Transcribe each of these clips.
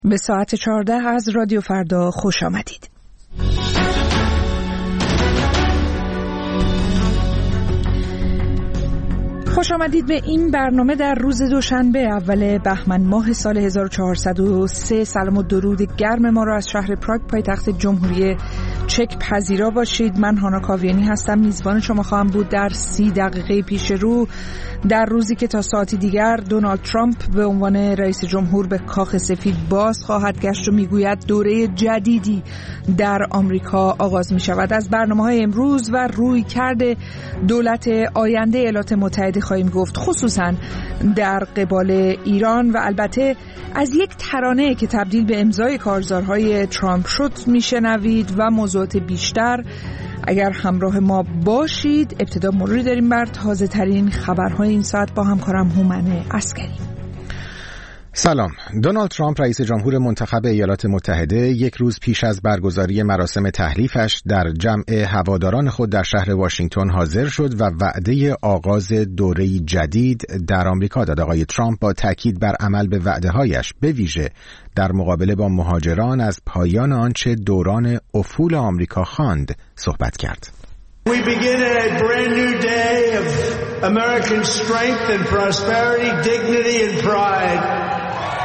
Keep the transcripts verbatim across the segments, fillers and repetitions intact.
به ساعت چهارده از رادیو فردا خوش آمدید. خوش آمدید به این برنامه در روز دوشنبه اول بهمن ماه سال هزار و چهارصد و سه. سلام و درود گرم ما را از شهر پراگ پایتخت جمهوری چک پذیرا باشید. من هانا کاویانی هستم، میزبان شما خواهم بود در سی دقیقه پیش رو، در روزی که تا ساعتی دیگر دونالد ترامپ به عنوان رئیس جمهور به کاخ سفید باز خواهد گشت و میگوید دوره جدیدی در آمریکا آغاز می شود. از برنامه‌های امروز و روی کرده دولت آینده ایالات متحده خواهیم گفت، خصوصا در قبال ایران، و البته از یک ترانه که تبدیل به امضای کارزارهای ترامپ شد میشنوید و موضوعات بیشتر. اگر همراه ما باشید ابتدا مروری داریم بر تازه ترین خبرهای این ساعت با همکارم هومن عسکری. سلام. دونالد ترامپ رئیس جمهور منتخب ایالات متحده یک روز پیش از برگزاری مراسم تحلیفش در جمع هواداران خود در شهر واشنگتن حاضر شد و وعده آغاز دوره‌ای جدید در آمریکا داد. آقای ترامپ با تاکید بر عمل به وعده‌هایش، به ویژه در مقابله با مهاجران، از پایان آنچه دوران افول آمریکا خواند صحبت کرد. We begin a brand new day of American strength and prosperity, dignity and pride.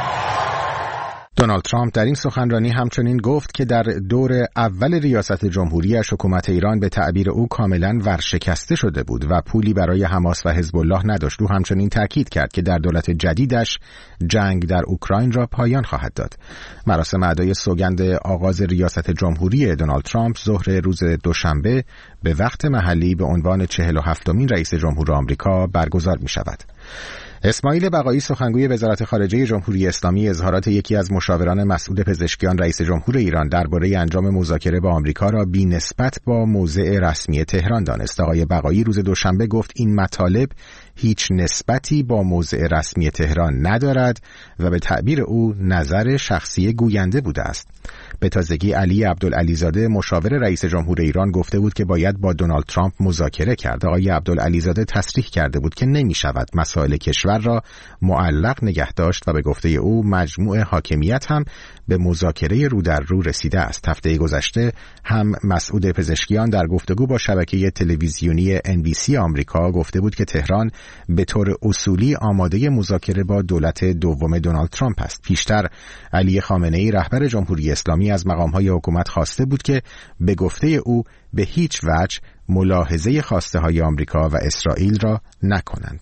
دونالد ترامپ در این سخنرانی همچنین گفت که در دور اول ریاست جمهوریش حکومت ایران به تعبیر او کاملا ورشکسته شده بود و پولی برای حماس و حزب الله نداشت. او همچنین تاکید کرد که در دولت جدیدش جنگ در اوکراین را پایان خواهد داد. مراسم ادای سوگند آغاز ریاست جمهوری دونالد ترامپ ظهر روز دوشنبه به وقت محلی به عنوان چهل و هفتمین رئیس جمهور آمریکا برگزار می شود. اسماعیل بقایی، سخنگوی وزارت خارجه جمهوری اسلامی، اظهارات یکی از مشاوران مسئول پزشکیان رئیس جمهور ایران درباره انجام مذاکره با آمریکا را بی‌نسبت با موضع رسمی تهران دانست. آقای بقایی روز دوشنبه گفت این مطالب هیچ نسبتی با موضع رسمی تهران ندارد و به تعبیر او نظر شخصی گوینده بوده است. به تازگی علی عبدالعلیزاده، مشاور رئیس جمهور ایران، گفته بود که باید با دونالد ترامپ مذاکره کرد. آقای عبدالعلیزاده تصریح کرده بود که نمی شود مسائل کشور را معلق نگه داشت و به گفته او مجموع حاکمیت هم به مذاکره رو در رو رسیده است. هفته گذشته هم مسعود پزشکیان در گفتگو با شبکه تلویزیونی ان بی سی آمریکا گفته بود که تهران به طور اصولی آماده مذاکره با دولت دوم دونالد ترامپ است. پیشتر علی خامنه‌ای، رهبر جمهوری اسلامی، از مقام‌های حکومت خواسته بود که به گفته او به هیچ وجه ملاحظه خواسته های آمریکا و اسرائیل را نکنند.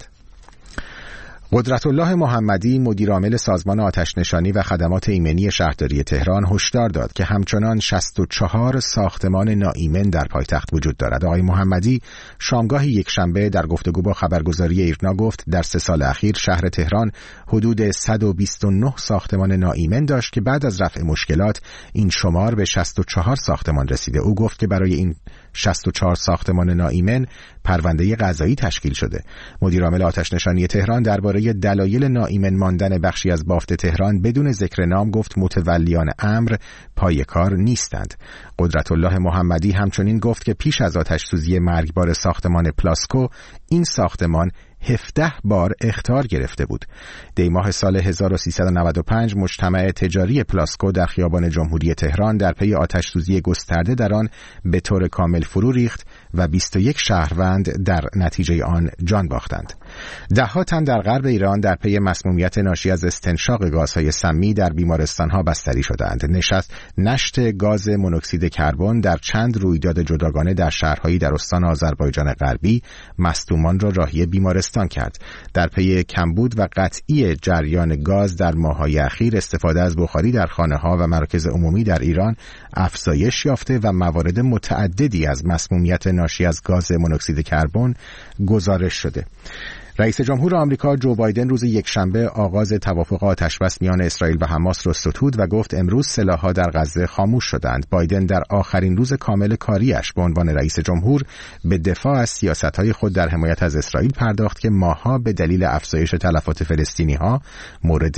قدرت‌الله محمدی، مدیرعامل سازمان آتش‌نشانی و خدمات ایمنی شهرداری تهران، هشدار داد که همچنان شصت و چهار ساختمان ناایمن در پایتخت وجود دارد. آقای محمدی شامگاه یکشنبه در گفتگو با خبرگزاری ایرنا گفت در سه سال اخیر شهر تهران حدود صد و بیست و نه ساختمان ناایمن داشت که بعد از رفع مشکلات این شمار به شصت و چهار ساختمان رسیده. او گفت که برای این شصت و چهار ساختمان ناایمن پرونده قضایی تشکیل شده. مدیرعامل آتش‌نشانی تهران درباره دلایل ناایمن ماندن بخشی از بافت تهران بدون ذکر نام گفت متولیان امر پای کار نیستند. قدرت‌الله محمدی همچنین گفت که پیش از آتش‌سوزی مرگبار ساختمان پلاسکو این ساختمان هفده بار اخطار گرفته بود. دی ماه سال هزار و سیصد و نود و پنج مجتمع تجاری پلاسکو در خیابان جمهوری تهران در پی آتش‌سوزی گسترده در آن به طور کامل فرو ریخت و بیست و یک شهروند در نتیجه آن جان باختند. ده‌ها تن در غرب ایران در پی مسمومیت ناشی از استنشاق گازهای سمی در بیمارستان‌ها بستری شدند. نشست نشت گاز مونوکسید کربن در چند رویداد جداگانه در شهرهایی در استان آذربایجان غربی مصدومان را راهی بیمارستان کرد. در پی کمبود و قطعی جریان گاز در ماه‌های اخیر استفاده از بخاری در خانه‌ها و مراکز عمومی در ایران افزایش یافته و موارد متعددی از مسمومیت ناشی از گاز مونوکسید کربن گزارش شده. رئیس جمهور آمریکا جو بایدن روز یکشنبه آغاز توافق آتشبس میان اسرائیل و حماس را ستود و گفت امروز سلاح‌ها در غزه خاموش شدند. بایدن در آخرین روز کامل کاریش به عنوان رئیس جمهور به دفاع از سیاست‌های خود در حمایت از اسرائیل پرداخت که ماه‌ها به دلیل افزایش تلفات فلسطینی‌ها مورد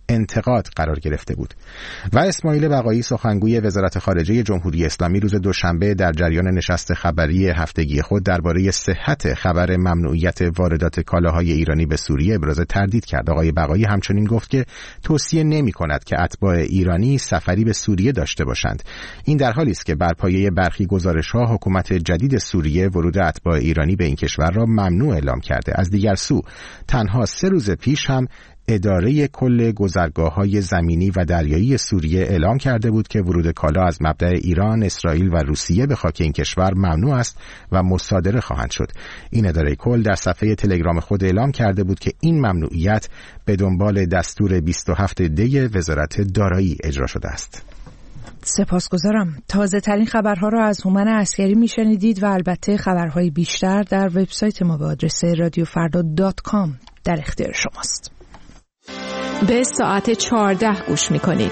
انتقاد قرار گرفته بود. و اسماعیل بقایی سخنگوی وزارت خارجه جمهوری اسلامی روز دوشنبه در جریان نشست خبری هفتگی خود درباره صحت خبر ممنوعیت واردات کالاهای ایرانی به سوریه ابراز تردید کرد. آقای بقایی همچنین گفت که توصیه نمی‌کند که اتباع ایرانی سفری به سوریه داشته باشند. این در حالی است که بر پایه برخی گزارش‌ها حکومت جدید سوریه ورود اتباع ایرانی به این کشور را ممنوع اعلام کرده. از دیگر سو تنها سه روز پیش هم اداره کل گذرگاه‌های زمینی و دریایی سوریه اعلام کرده بود که ورود کالا از مبدأ ایران، اسرائیل و روسیه به خاک این کشور ممنوع است و مصادره خواهند شد. این اداره کل در صفحه تلگرام خود اعلام کرده بود که این ممنوعیت به دنبال دستور بیست و هفت دی وزارت دارایی اجرا شده است. سپاسگزارم. تازه ترین خبرها را از هومن عسکری میشنیدید و البته خبرهای بیشتر در وبسایت ما به آدرس رادیو فردا دات کام در اختیار شماست. به ساعت چهارده گوش میکنید.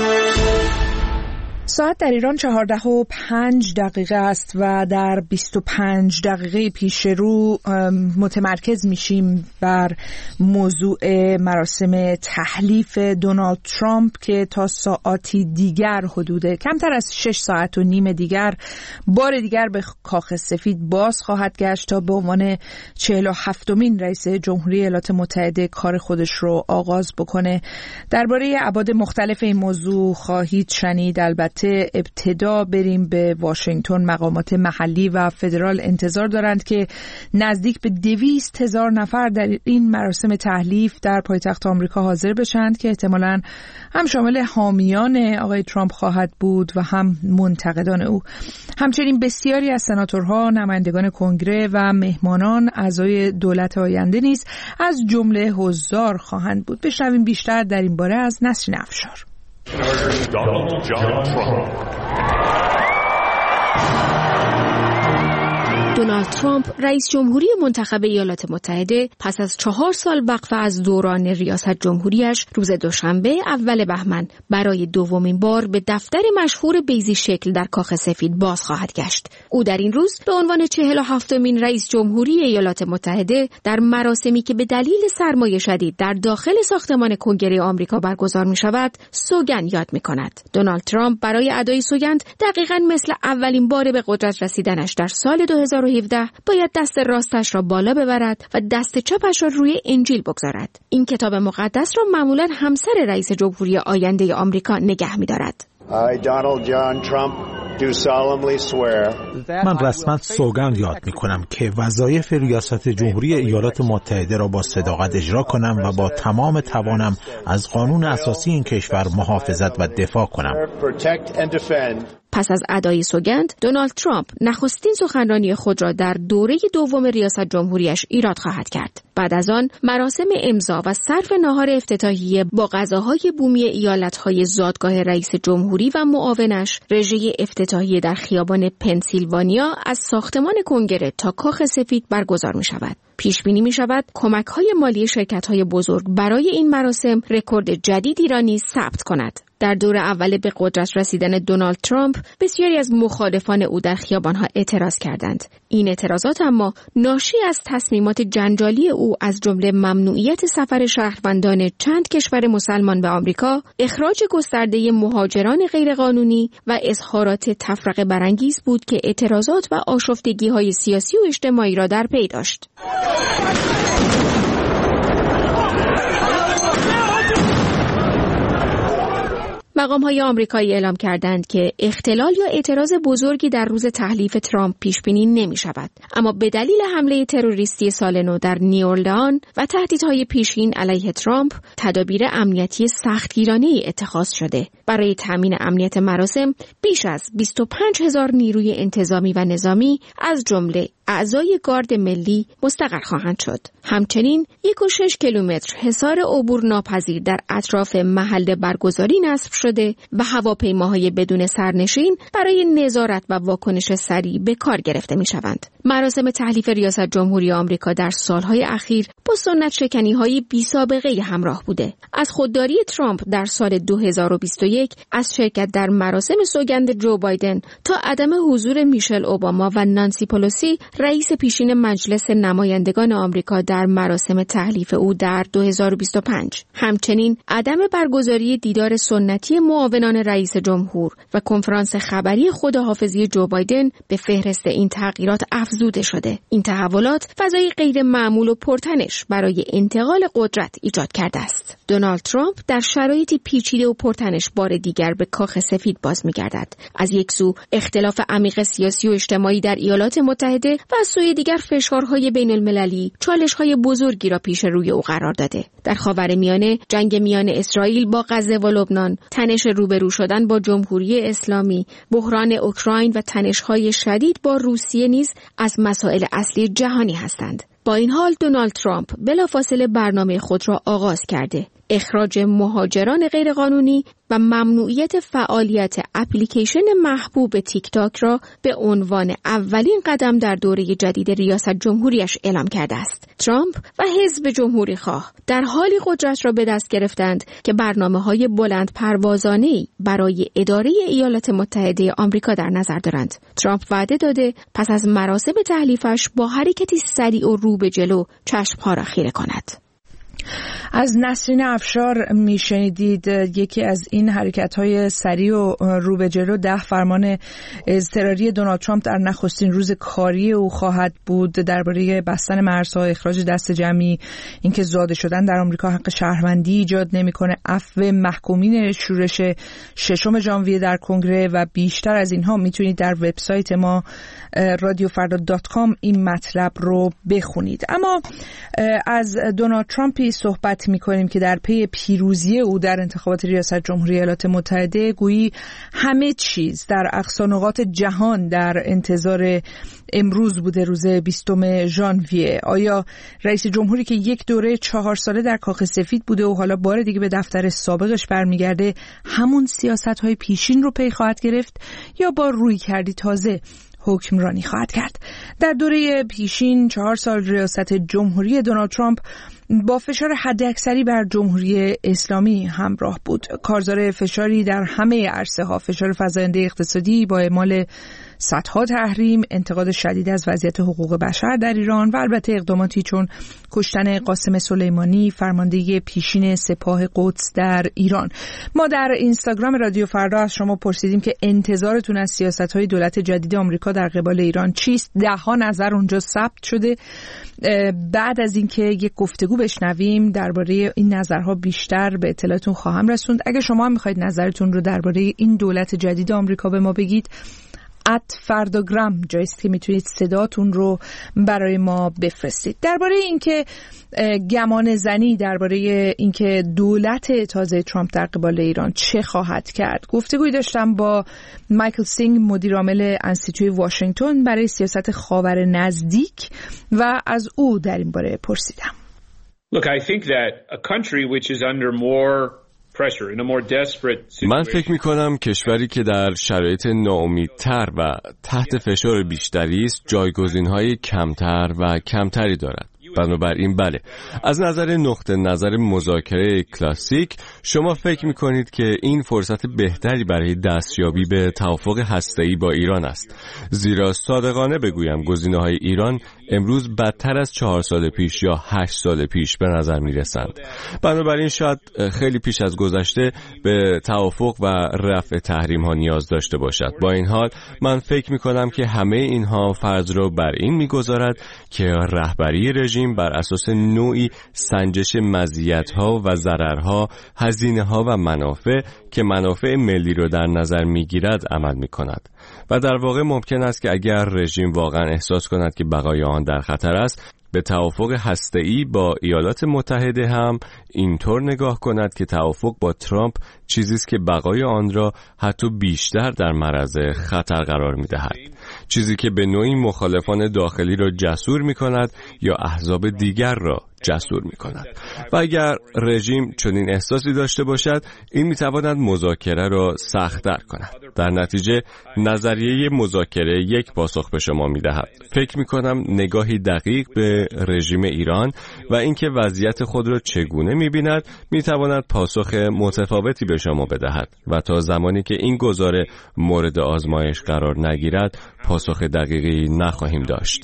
ساعت در ایران چهارده و پنج دقیقه است و در بیست و پنج دقیقه پیش رو متمرکز میشیم بر موضوع مراسم تحلیف دونالد ترامپ که تا ساعتی دیگر حدود کمتر از شش ساعت و نیم دیگر بار دیگر به کاخ سفید باز خواهد گشت تا به عنوان چهل و هفتمین رئیس جمهوری ایالات متحده کار خودش رو آغاز بکنه. درباره ابعاد مختلف این موضوع خواهید شنید. البته ابتدا بریم به واشنگتن. مقامات محلی و فدرال انتظار دارند که نزدیک به دویست هزار نفر در این مراسم تحلیف در پایتخت آمریکا حاضر بشند که احتمالاً هم شامل حامیان آقای ترامپ خواهد بود و هم منتقدان او. همچنین بسیاری از سناتورها، نمایندگان کنگره و مهمانان اعضای دولت آینده نیز از جمله حضار خواهند بود. بشنویم بیشتر در این باره از نسرین افشار. Donald John Trump. دونالد ترامپ رئیس جمهوری منتخب ایالات متحده پس از چهار سال وقفه از دوران ریاست جمهوریش روز دوشنبه اول بهمن برای دومین بار به دفتر مشهور بیضی شکل در کاخ سفید باز خواهد گشت. او در این روز به عنوان چهل و هفتمین رئیس جمهوری ایالات متحده در مراسمی که به دلیل سرمایه شدید در داخل ساختمان کنگره آمریکا برگزار می شود سوگند یاد می کند. دونالد ترامپ برای ادای سوگند دقیقاً مثل اولین بار به قدرت رسیدنش در سال دو هزار و هفده باید دست راستش را بالا ببرد و دست چپش را روی انجیل بگذارد. این کتاب مقدس را معمولاً همسر رئیس جمهوری آینده آمریکا نگه می‌دارد. I, Donald John Trump, do solemnly swear. من رسما سوگند یاد می‌کنم که وظایف ریاست جمهوری ایالات متحده را با صداقت اجرا کنم و با تمام توانم از قانون اساسی این کشور محافظت و دفاع کنم. پس از ادای سوگند، دونالد ترامپ نخستین سخنرانی خود را در دوره دوم ریاست جمهوریش ایراد خواهد کرد. بعد از آن مراسم امضا و صرف ناهار افتتاحیه با غذاهای بومی ایالت‌های زادگاه رئیس جمهوری و معاونش، رژه افتتاحیه در خیابان پنسیلوانیا از ساختمان کنگره تا کاخ سفید برگزار می شود. پیش بینی می شود کمک‌های مالی شرکت‌های بزرگ برای این مراسم رکورد جدیدی را نیز ثبت کند. در دور اول به قدرت رسیدن دونالد ترامپ بسیاری از مخالفان او در خیابان‌ها اعتراض کردند. این اعتراضات اما ناشی از تصمیمات جنجالی او از جمله ممنوعیت سفر شهروندان چند کشور مسلمان به آمریکا، اخراج گسترده مهاجران غیرقانونی و اظهارات تفرقه برانگیز بود که اعتراضات و آشفتگی‌های سیاسی و اجتماعی را در پی داشت. مقام‌های آمریکایی اعلام کردند که اختلال یا اعتراض بزرگی در روز تحلیف ترامپ پیش بینی نمی‌شود، اما به دلیل حمله تروریستی سال نو در نیوورلان و تهدیدهای پیشین علیه ترامپ، تدابیر امنیتی سختگیرانه‌ای اتخاذ شده. برای تامین امنیت مراسم بیش از بیست و پنج هزار نیروی انتظامی و نظامی از جمله اعضای گارد ملی مستقر خواهند شد. همچنین یک و شش کیلومتر حصار عبور ناپذیر در اطراف محل برگزاری نصب شده و هواپیماهای بدون سرنشین برای نظارت و واکنش سریع به کار گرفته می شوند. مراسم تحلیف ریاست جمهوری آمریکا در سالهای اخیر با سنت شکنی‌های بی‌سابقه همراه بوده. از خودداری ترامپ در سال دو هزار و بیست و یک از شرکت در مراسم سوگند جو بایدن تا عدم حضور میشل اوباما و نانسی پلوسی رئیس پیشین مجلس نمایندگان آمریکا در مراسم تحلیف او در دو هزار و بیست و پنج. همچنین عدم برگزاری دیدار سنتی معاونان رئیس جمهور و کنفرانس خبری خداحافظی جو بایدن به فهرست این تغییرات افزوده شده. این تحولات فضای غیر معمول و پرتنش برای انتقال قدرت ایجاد کرده است. دونالد ترامپ در شرایطی پیچیده و پرتنش بار دیگر به کاخ سفید باز می‌گردد. از یک سو اختلاف عمیق سیاسی و اجتماعی در ایالات متحده و از سوی دیگر فشارهای بین‌المللی چالش‌های بزرگی را پیش روی او قرار داده. در خاورمیانه جنگ میان اسرائیل با غزه و لبنان، تنش روبرو شدن با جمهوری اسلامی، بحران اوکراین و تنش‌های شدید با روسیه نیز از مسائل اصلی جهانی هستند. با این حال دونالد ترامپ بلافاصله برنامه خود را آغاز کرده. اخراج مهاجران غیرقانونی و ممنوعیت فعالیت اپلیکیشن محبوب تیک تاک را به عنوان اولین قدم در دوره جدید ریاست جمهوریش اعلام کرده است. ترامپ و حزب جمهوری خواه در حالی قدرت را به دست گرفتند که برنامه‌های بلند پروازانه‌ای برای اداره ایالات متحده آمریکا در نظر دارند. ترامپ وعده داده پس از مراسم تحلیفش با حرکتی سریع و رو به جلو چشم‌ها را خیره کند. از نسرین افشار میشنیدید. یکی از این حرکت‌های سریع و رو به جلو ده فرمان اضطراری دونالد ترامپ در نخستین روز کاری او خواهد بود درباره بستن مرزها، اخراج دست جمعی، اینکه زاده شدن در آمریکا حق شهروندی ایجاد نمی‌کنه، عفو محکومین شورش ششم ژانویه در کنگره و بیشتر از اینها میتونید در وبسایت ما رادیو فردا دات کام این مطلب رو بخونید. اما از دونالد ترامپی صحبت می‌کنیم که در پی پیروزی او در انتخابات ریاست جمهوری ایالات متحده گویی همه چیز در اقصا نقاط جهان در انتظار امروز بوده، روز بیستم ژانویه. آیا رئیس جمهوری که یک دوره چهار ساله در کاخ سفید بوده و حالا بار دیگه به دفتر سابقش برمیگرده همون سیاست‌های پیشین رو پی خواهد گرفت یا با رویکردی تازه حکمرانی خواهد کرد؟ در دوره پیشین چهار سال ریاست جمهوری دونالد ترامپ با فشار حداکثری بر جمهوری اسلامی همراه بود. کارزار فشاری در همه عرصه ها، فشار فزاینده اقتصادی با اعمال صدها تحریم، انتقاد شدید از وضعیت حقوق بشر در ایران و البته اقداماتی چون کشتن قاسم سلیمانی، فرمانده پیشین سپاه قدس در ایران. ما در اینستاگرام رادیو فردا از شما پرسیدیم که انتظارتون از سیاست‌های دولت جدید آمریکا در قبال ایران چیست؟ ده ها نظر اونجا ثبت شده. بعد از اینکه یک گفتگو بشنویم درباره این نظرها بیشتر به اطلاعتون خواهم رسوند. اگه شما هم می‌خواید نظرتون رو درباره این دولت جدید آمریکا به ما بگید، ات فرداگرام جایست که میتونید صداتون رو برای ما بفرستید. درباره اینکه گمان زنی درباره اینکه دولت تازه ترامپ در قبال ایران چه خواهد کرد گفتگوی داشتم با مایکل سینگ، مدیر عامل انستیتوی واشنگتن برای سیاست خاور نزدیک و از او در این باره پرسیدم. Look, I think that a country which is under more من فکر می کنم کشوری که در شرایط ناامیدتر و تحت فشار بیشتری است جایگزین‌های کمتر و کمتری دارد. بنابراین بله، از نظر نقطه نظر مذاکره کلاسیک شما فکر می کنید که این فرصت بهتری برای دستیابی به توافق هسته‌ای با ایران است، زیرا صادقانه بگویم گزینه‌های ایران امروز بدتر از چهار سال پیش یا هشت سال پیش به نظر می رسند. بنابراین شاید خیلی پیش از گذشته به توافق و رفع تحریم ها نیاز داشته باشد. با این حال من فکر می کنم که همه اینها فرض را بر این می گذارد که رهبری رژیم بر اساس نوعی سنجش مزیت‌ها و ضررها، هزینه‌ها و منافع که منافع ملی را در نظر می‌گیرد عمل می‌کند. و در واقع ممکن است که اگر رژیم واقعا احساس کند که بقای آن در خطر است، به توافق هسته‌ای با ایالات متحده هم اینطور نگاه کند که توافق با ترامپ چیزی است که بقای آن را حتی بیشتر در معرض خطر قرار می‌دهد. چیزی که به نوعی مخالفان داخلی را جسور می‌کند یا احزاب دیگر را جسور می کند و اگر رژیم چنین احساسی داشته باشد این می تواند مذاکره را سخت‌تر کند. در نتیجه نظریه مذاکره یک پاسخ به شما می دهد. فکر می کنم نگاهی دقیق به رژیم ایران و اینکه وضعیت خود را چگونه می بیند می تواند پاسخ متفاوتی به شما بدهد و تا زمانی که این گزاره مورد آزمایش قرار نگیرد پاسخ دقیقی نخواهیم داشت.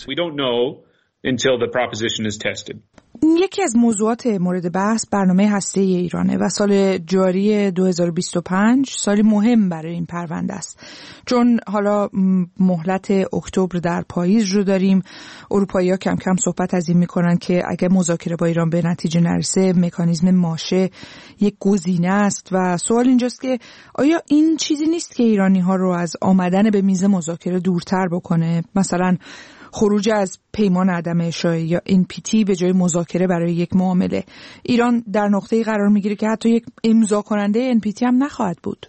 Until the proposition is tested. یکی از موضوعات مورد بحث برنامه هسته‌ای ایرانه و سال جاری دو هزار و بیست و پنج سالی مهم برای این پرونده است، چون حالا مهلت اکتبر در پاییز رو داریم. اروپایی‌ها کم کم صحبت از این میکنن که اگه مذاکره با ایران به نتیجه نرسه مکانیزم ماشه یک گزینه است و سوال اینجاست که آیا این چیزی نیست که ایرانی‌ها رو از آمدن به میز مذاکره دورتر بکنه؟ مثلا خروج از پیمان عدم اشاعه یا ان پی تی به جای مذاکره برای یک معامله. ایران در نقطه‌ای قرار میگیره که حتی یک امضا کننده ان پی تی هم نخواهد بود.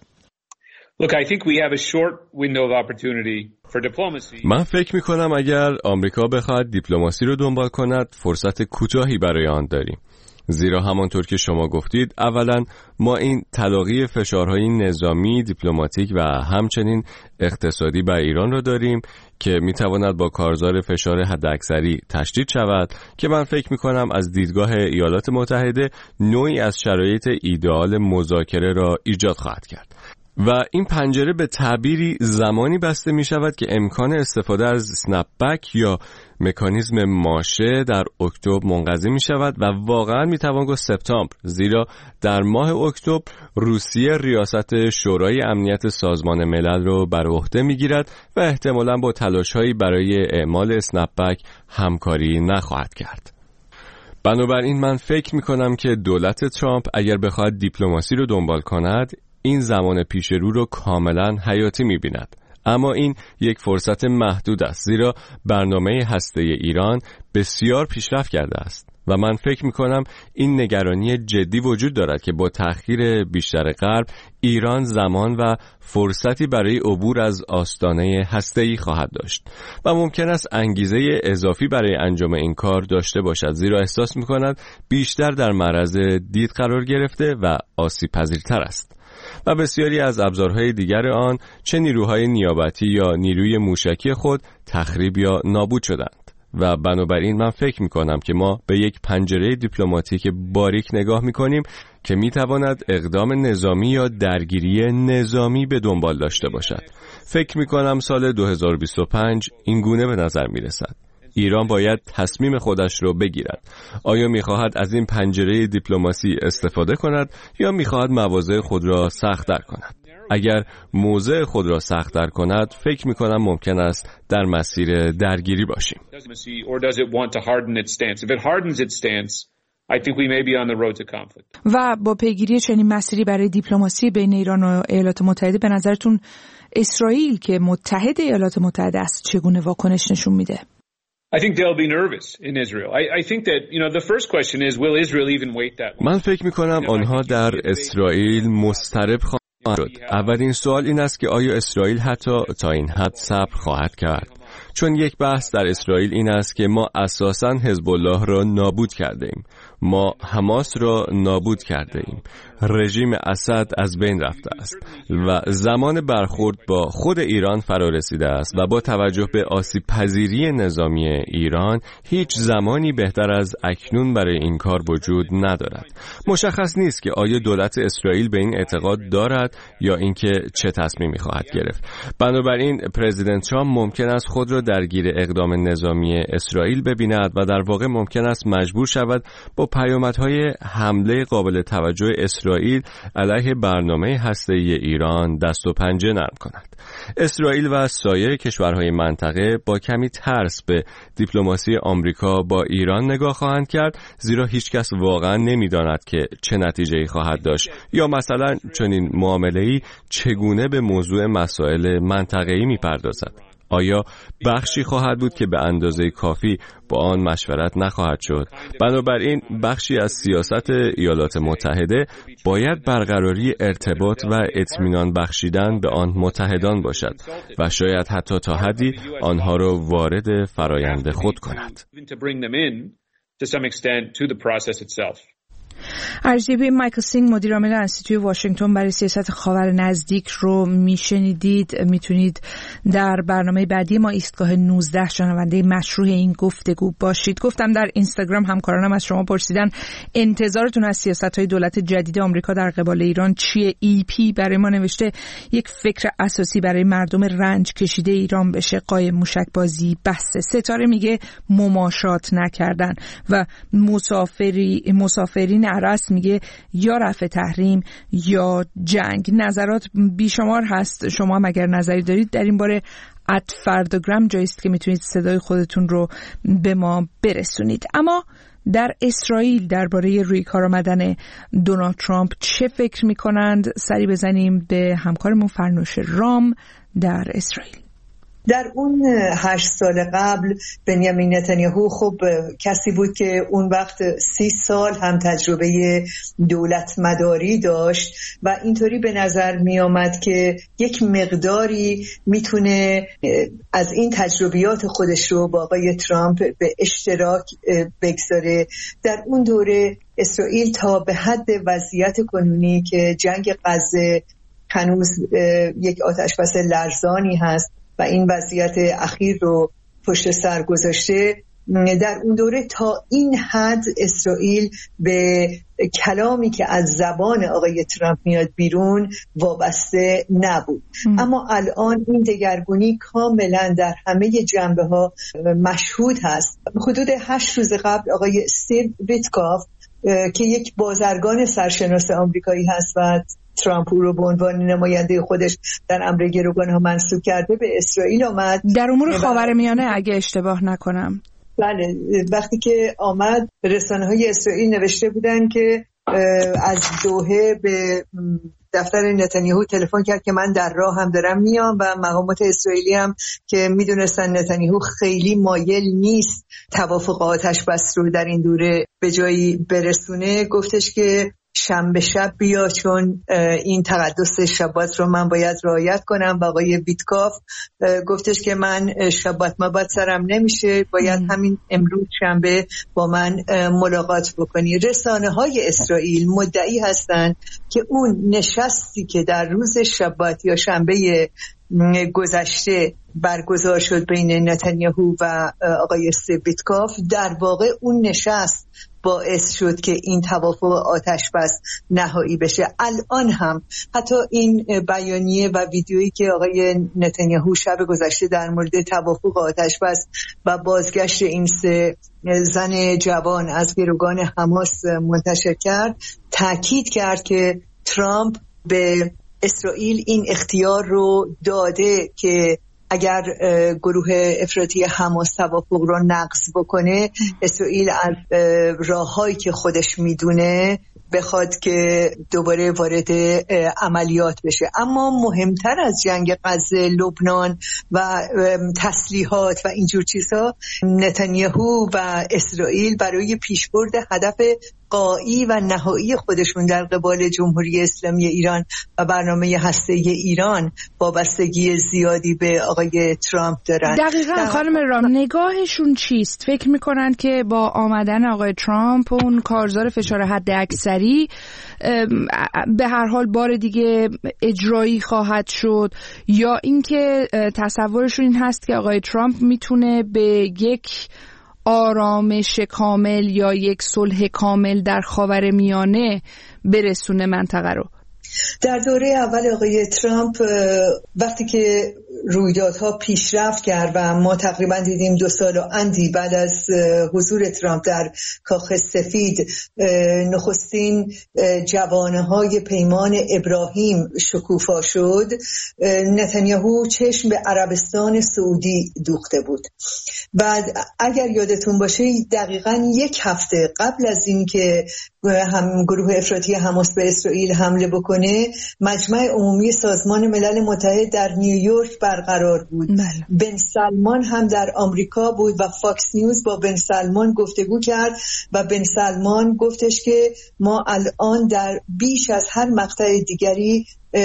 Look, I think we have a short window of opportunity for diplomacy. من فکر می‌کنم اگر آمریکا بخواهد دیپلماسی رو دنبال کند فرصت کوتاهی برای آن داریم. زیرا همانطور که شما گفتید اولا ما این تلاقی فشارهای نظامی، دیپلماتیک و همچنین اقتصادی بر ایران را داریم که میتواند با کارزار فشار حداکثری تشدید شود که من فکر میکنم از دیدگاه ایالات متحده نوعی از شرایط ایدئال مذاکره را ایجاد خواهد کرد و این پنجره به تعبیری زمانی بسته می شود که امکان استفاده از سنپ بک یا مکانیزم ماشه در اکتبر منقضی می شود و واقعا می توان گفت سپتامبر، زیرا در ماه اکتبر روسیه ریاست شورای امنیت سازمان ملل را بر عهده می گیرد و احتمالاً با تلاش‌هایی برای اعمال اسنپ بک همکاری نخواهد کرد. بنابراین من فکر می کنم که دولت ترامپ اگر بخواهد دیپلماسی رو دنبال کند این زمان پیش رو رو کاملا حیاتی می بیند. اما این یک فرصت محدود است، زیرا برنامه هسته ایران بسیار پیشرفت کرده است و من فکر می کنم این نگرانی جدی وجود دارد که با تأخیر بیشتر غرب ایران زمان و فرصتی برای عبور از آستانه هسته‌ای خواهد داشت و ممکن است انگیزه اضافی برای انجام این کار داشته باشد، زیرا احساس می کند بیشتر در معرض دید قرار گرفته و آسیب پذیرتر است و بسیاری از ابزارهای دیگر آن چه نیروهای نیابتی یا نیروی موشکی خود تخریب یا نابود شدند و بنابراین من فکر می کنم که ما به یک پنجره دیپلماتیک باریک نگاه می کنیم که می تواند اقدام نظامی یا درگیری نظامی به دنبال داشته باشد. فکر می کنم سال دو هزار و بیست و پنج این گونه به نظر می رسد. ایران باید تصمیم خودش رو بگیرد. آیا می‌خواهد از این پنجره دیپلماسی استفاده کند یا می‌خواهد مواضع خود را سخت‌تر کند؟ اگر موضع خود را سخت‌تر کند، فکر می‌کنم ممکن است در مسیر درگیری باشیم. و با پیگیری چنین مسیری برای دیپلماسی بین ایران و ایالات متحده به نظرتون اسرائیل که متحد ایالات متحده است چگونه واکنش نشون میده؟ I think they'll be nervous in Israel. I, I think that, you know, the first question is, will Israel even wait that long? من فکر می‌کنم آنها در اسرائیل مضطرب خواهند شد. اولین سوال این است که آیا اسرائیل حتی تا این حد صبر خواهد کرد؟ چون یک بحث در اسرائیل این است که ما اساساً حزب الله را نابود کرده ایم. ما حماس را نابود کرده ایم. رژیم اسد از بین رفته است و زمان برخورد با خود ایران فرا رسیده است و با توجه به آسیب پذیری نظامی ایران هیچ زمانی بهتر از اکنون برای این کار وجود ندارد. مشخص نیست که آیا دولت اسرائیل به این اعتقاد دارد یا اینکه چه تصمیمی خواهد گرفت. بنابراین پرزیدنت ترامپ ممکن است خود را درگیر اقدام نظامی اسرائیل ببیند و در واقع ممکن است مجبور شود با پیامدهای حمله قابل توجه اسرائیل علیه برنامه هسته‌ای ایران دست و پنجه نرم کند. اسرائیل و سایر کشورهای منطقه با کمی ترس به دیپلماسی آمریکا با ایران نگاه خواهند کرد، زیرا هیچ کس واقعا نمی‌داند که چه نتیجه‌ای خواهد داشت یا مثلا چنین معامله‌ای چگونه به موضوع مسائل منطقه‌ای می‌پردازد. آیا بخشی خواهد بود که به اندازه کافی با آن مشورت نخواهد شد؟ بنابراین بخشی از سیاست ایالات متحده باید برقراری ارتباط و اطمینان بخشیدن به آن متحدان باشد و شاید حتی تا حدی آنها را وارد فرایند خود کند. to some extent to the process itself. ارزیابی مایکل سینگ مدیر عامل انستیتوی واشنگتن برای سیاست خاور نزدیک رو میشنیدید. میتونید در برنامه بعدی ما ایستگاه نوزده شنونده مشروع این گفتگو باشید. گفتم در اینستاگرام همکارانم از شما پرسیدن انتظارتون از سیاست‌های دولت جدید آمریکا در قبال ایران چیه؟ ای پی برای ما نوشته یک فکر اساسی برای مردم رنج کشیده ایران بشه قایم موشک بازی بسه. ستاره میگه مماشات نکردن و مسافری مسافرین عرس میگه یا رفع تحریم یا جنگ. نظرات بیشمار هست. شما هم اگر نظری دارید در این باره ات فرداگرام جاییست که میتونید صدای خودتون رو به ما برسونید. اما در اسرائیل درباره روی کار آمدن دونالد ترامپ چه فکر میکنند؟ سری بزنیم به همکارمون فرنوش رام در اسرائیل. در اون هشت سال قبل بنیامین نتانیاهو خب کسی بود که اون وقت سی سال هم تجربه دولت مداری داشت و اینطوری به نظر می آمد که یک مقداری میتونه از این تجربیات خودش رو با آقای ترامپ به اشتراک بگذاره. در اون دوره اسرائیل تا به حد وضعیت کنونی که جنگ غزه هنوز یک آتشبس لرزانی هست و این وضعیت اخیر رو پشت سر گذاشته، در اون دوره تا این حد اسرائیل به کلامی که از زبان آقای ترامپ میاد بیرون وابسته نبود. ام. اما الان این دگرگونی کاملا در همه جنبه ها مشهود هست. حدود هشت روز قبل آقای استیو ویتکاف که یک بازرگان سرشناس آمریکایی هست و ترامپ رو به عنوان نماینده خودش در امر گروگان‌ها منصوب کرده، به اسرائیل آمد در امور خاورمیانه اگه اشتباه نکنم. بله، وقتی که آمد رسانه‌های اسرائیل نوشته بودن که از دوحه به دفتر نتانیاهو تلفن کرد که من در راه هم دارم میام و مقامات اسرائیلی هم که میدونستن نتانیاهو خیلی مایل نیست توافق آتش بس رو در این دوره به جایی برسونه، گفتش که شنبه شب بیا چون این تقدس شبات رو من باید رعایت کنم. و آقای ویتکاف گفتش که من شبات مبات سرم نمیشه، باید همین امروز شنبه با من ملاقات بکنی. رسانه های اسرائیل مدعی هستند که اون نشستی که در روز شبات یا شنبه گذشته برگزار شد بین نتانیاهو و آقای ویتکاف در واقع اون نشست باعث شد که این توافق آتش بس نهایی بشه. الان هم حتی این بیانیه و ویدیویی که آقای نتانیاهو شب گذشته در مورد توافق آتش بس و بازگشت این سه زن جوان از گروگان حماس منتشر کرد، تاکید کرد که ترامپ به اسرائیل این اختیار رو داده که اگر گروه افراطی حماس توافق رو نقض بکنه، اسرائیل از راههایی که خودش میدونه بخواد که دوباره وارد عملیات بشه. اما مهمتر از جنگ غزه، لبنان و تسلیحات و اینجور چیزها، نتانیاهو و اسرائیل برای پیشبرد هدف غایی و نهایی خودشون در قبال جمهوری اسلامی ایران و برنامه هسته‌ای ایران وابستگی زیادی به آقای ترامپ دارن. دقیقاً خانم رام، نگاهشون چیست؟ فکر میکنن که با آمدن آقای ترامپ اون کارزار فشار حد اکثری به هر حال بار دیگه اجرایی خواهد شد، یا اینکه تصورشون این هست که آقای ترامپ میتونه به یک آرامش کامل یا یک صلح کامل در خاورمیانه برسونه منطقه رو؟ در دوره اول آقای ترامپ وقتی که رویدادها پیشرفت کرد و ما تقریبا دیدیم دو سال و اندی بعد از حضور ترامپ در کاخ سفید نخستین جوانه‌های پیمان ابراهیم شکوفا شد، نتانیاهو چشم به عربستان سعودی دوخته بود. بعد اگر یادتون باشه دقیقاً یک هفته قبل از این که هم گروه افراطی حماس به اسرائیل حمله بکنه، مجمع عمومی سازمان ملل متحد در نیویورک برقرار بود. بله. بن سلمان هم در آمریکا بود و فاکس نیوز با بن سلمان گفتگو کرد و بن سلمان گفتش که ما الان در بیش از هر مقطع دیگری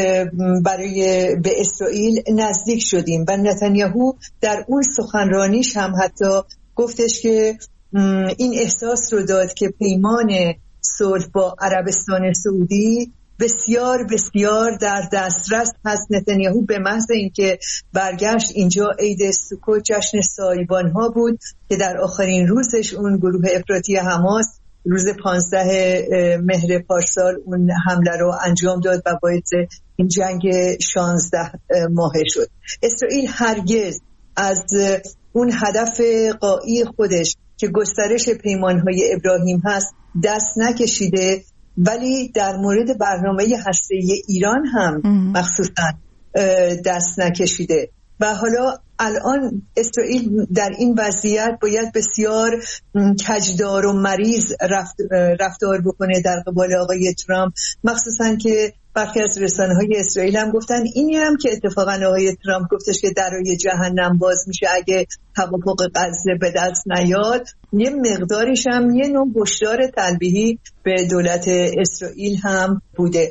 برای به اسرائیل نزدیک شدیم. و نتانیاهو در اون سخنرانیش هم حتی گفتش که این احساس رو داد که پیمان صلح با عربستان سعودی بسیار بسیار در دسترس هست. نتانیاهو به محض اینکه برگشت اینجا عید سوکوت جشن سایبان ها بود که در آخرین روزش اون گروه افراطی حماس روز پانزده مهر پارسال اون حمله رو انجام داد و باعث این جنگ شانزده ماهه شد. اسرائیل هرگز از اون هدف غایی خودش که گسترش پیمانهای ابراهیم هست دست نکشیده، ولی در مورد برنامه هسته‌ای ایران هم مخصوصا دست نکشیده و حالا الان اسرائیل در این وضعیت باید بسیار کجدار و مریض رفت رفتار بکنه در قبال آقای ترامپ، مخصوصا که برخی از رسانه‌های اسرائیل هم گفتن اینی هم که اتفاقا آقای ترامپ گفتش که درای جهنم باز میشه اگه توافق غزه به دست نیاد، یه مقدارش هم یه نوع هشدار تلبیحی به دولت اسرائیل هم بوده.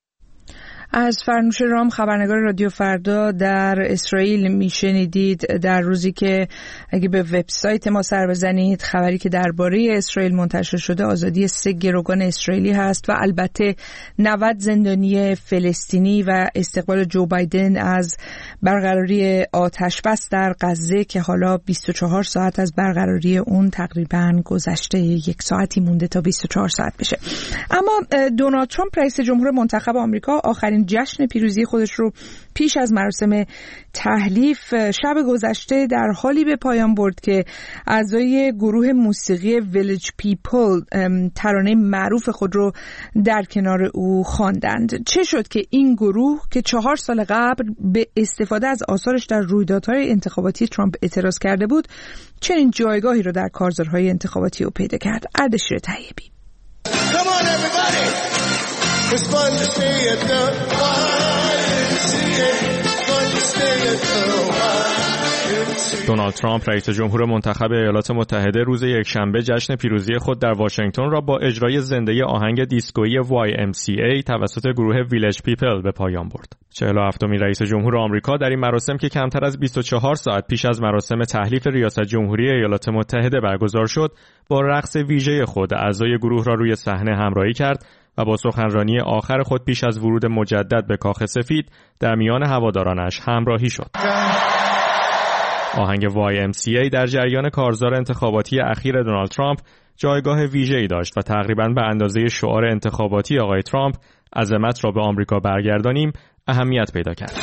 از فرنوش رام، خبرنگار رادیو فردا در اسرائیل میشنیدید در روزی که اگه به وبسایت ما سر بزنید خبری که درباره اسرائیل منتشر شده آزادی سه گروگان اسرائیلی هست و البته نود زندانی فلسطینی و استقبال جو بایدن از برقراری آتش بس در غزه که حالا بیست و چهار ساعت از برقراری اون تقریباً گذشته، یک ساعتی مونده تا بیست و چهار ساعت بشه. اما دونالد ترامپ رئیس جمهور منتخب آمریکا آخرین جشن پیروزی خودش رو پیش از مراسم تحلیف شب گذشته در حالی به پایان برد که اعضای گروه موسیقی ویلیج پیپل ترانه معروف خود رو در کنار او خواندند. چه شد که این گروه که چهار سال قبل به استفاده از آثارش در رویدادهای انتخاباتی ترامپ اعتراض کرده بود چنین جایگاهی رو در کارزارهای انتخاباتی او پیدا کرد؟ اردشیر طیبی. It's fun to stay at the Y M C A. Fun to stay at the Y M C A. دونالد ترامپ رئیس جمهور منتخب ایالات متحده روز یکشنبه جشن پیروزی خود در واشنگتن را با اجرای زنده آهنگ دیسکویی وای ام سی ای توسط گروه ویلیج پیپل به پایان برد. چهل و هفتمین رئیس جمهور آمریکا در این مراسم که کمتر از بیست و چهار ساعت پیش از مراسم تحلیف ریاست جمهوری ایالات متحده برگزار شد، با رقص ویژه خود اعضای گروه را روی صحنه همراهی کرد و با سخنرانی آخر خود پیش از ورود مجدد به کاخ سفید در میان هوادارانش همراهی شد. آهنگ وای ام سی ای در جریان کارزار انتخاباتی اخیر دونالد ترامپ جایگاه ویژه‌ای داشت و تقریباً به اندازه شعار انتخاباتی آقای ترامپ عظمت را به آمریکا برگردانیم اهمیت پیدا کرد.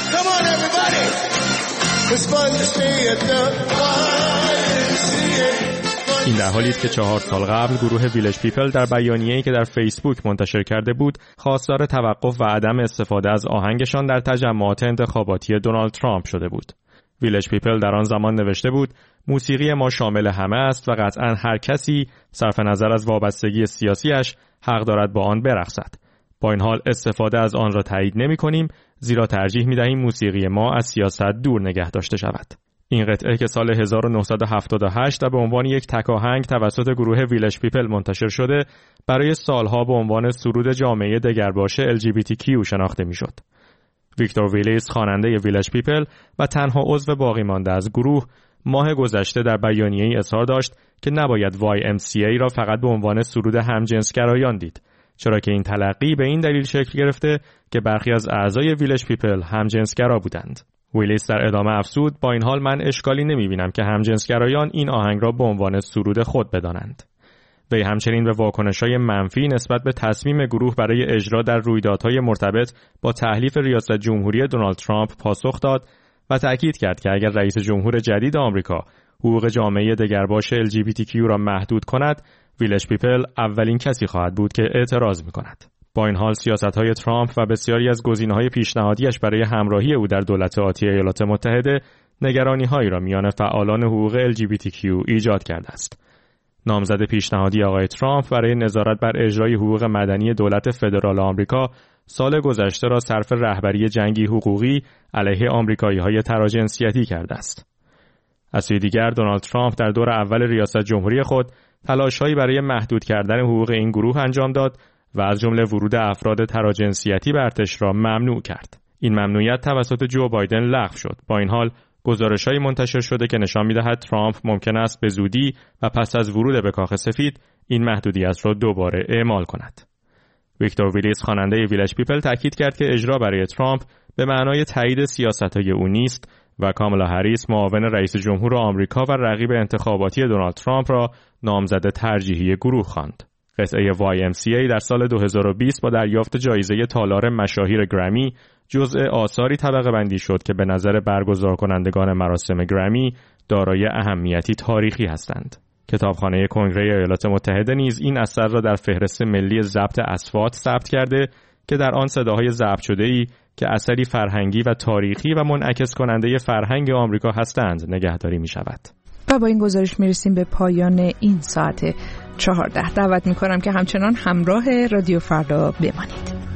این در حالی است که چهار سال قبل گروه ویلیج پیپل در بیانیه‌ای که در فیسبوک منتشر کرده بود خواستار توقف و عدم استفاده از آهنگشان در تجمعات انتخاباتی دونالد ترامپ شده بود. ویلیج پیپل در آن زمان نوشته بود موسیقی ما شامل همه است و قطعاً هر کسی صرف نظر از وابستگی سیاسیش حق دارد با آن برقصد. با این حال استفاده از آن را تایید نمی‌کنیم زیرا ترجیح می‌دهیم موسیقی ما از سیاست دور نگه داشته شود. این قطعه که سال هزار و نهصد و هفتاد و هشت به عنوان یک تک آهنگ توسط گروه ویلیج پیپل منتشر شده، برای سالها به عنوان سرود جامعه دگرباش ال جی بی تی کیو شناخته میشد. ویکتور ویلیس، خواننده ویلیج پیپل و تنها عضو باقی مانده از گروه، ماه گذشته در بیانیه‌ای اظهار داشت که نباید وای ام سی ای را فقط به عنوان سرود همجنسگرایان دید، چرا که این تلقی به این دلیل شکل گرفته که برخی از اعضای ویلیج پیپل همجنسگرا بودند. ویلیس در ادامه افزود با این حال من اشکالی نمی‌بینم که همجنسگرایان این آهنگ را به عنوان سرود خود بدانند. وی همچنین به واکنش‌های منفی نسبت به تصمیم گروه برای اجرا در رویدادهای مرتبط با تحلیف ریاست جمهوری دونالد ترامپ پاسخ داد و تأکید کرد که اگر رئیس جمهور جدید آمریکا حقوق جامعه دگرباش ال جی بی تی کیو را محدود کند، ویلیج پیپل اولین کسی خواهد بود که اعتراض می‌کند. با این حال سیاست‌های ترامپ و بسیاری از گزینه‌های پیشنهادیش برای همراهی او در دولت آتی ایالات متحده نگرانی‌هایی را میان فعالان حقوق ال جی بی تی کیو ایجاد کرده است. نامزد پیشنهادی آقای ترامپ برای نظارت بر اجرای حقوق مدنی دولت فدرال آمریکا سال گذشته را صرف رهبری جنگی حقوقی علیه آمریکایی‌های تراجنسیتی کرده است. از سوی دیگر دونالد ترامپ در دور اول ریاست جمهوری خود تلاش‌هایی برای محدود کردن حقوق این گروه انجام داد و از جمله ورود افراد تراجنسیتی به ارتش را ممنوع کرد. این ممنوعیت توسط جو بایدن لغو شد. با این حال گزارش‌هایی منتشر شده که نشان می‌دهد ترامپ ممکن است به زودی و پس از ورود به کاخ سفید این محدودیت را دوباره اعمال کند. ویکتور ویلیس خواننده ویلج پیپل تاکید کرد که اجرا برای ترامپ به معنای تایید سیاست‌های او نیست و کامالا هریس معاون رئیس جمهور آمریکا و رقیب انتخاباتی دونالد ترامپ را نامزد ترجیحی گروه خواند. قطعه وای ام سی ای در سال دو هزار و بیست با دریافت جایزه تالار مشاهیر گرمی جزء آثاری طبقه بندی شد که به نظر برگزار کنندگان مراسم گرمی دارای اهمیتی تاریخی هستند. کتابخانه کنگره ایالات متحده نیز این اثر را در فهرست ملی ضبط اصوات ثبت کرده که در آن صداهای ضبط شده‌ای که اثری فرهنگی و تاریخی و منعکس کننده فرهنگ آمریکا هستند نگهداری می شود. و با این گزارش میرسیم به پایان این ساعت چهارده. دعوت میکنم که همچنان همراه رادیو فردا بمانید.